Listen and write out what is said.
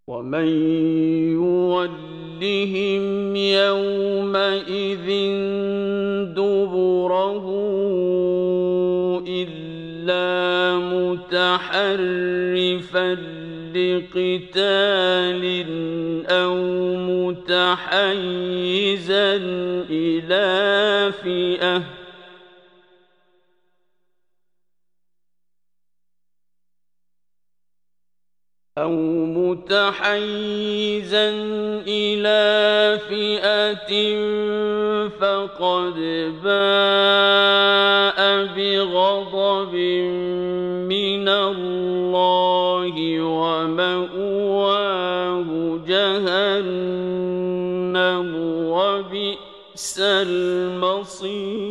ومن يولهم يومئذ دبره إلا متحرفا لقتال أو متحيزا إلى فئة فقد باء بغضب من الله ومأواه جهنم وبئس المصير.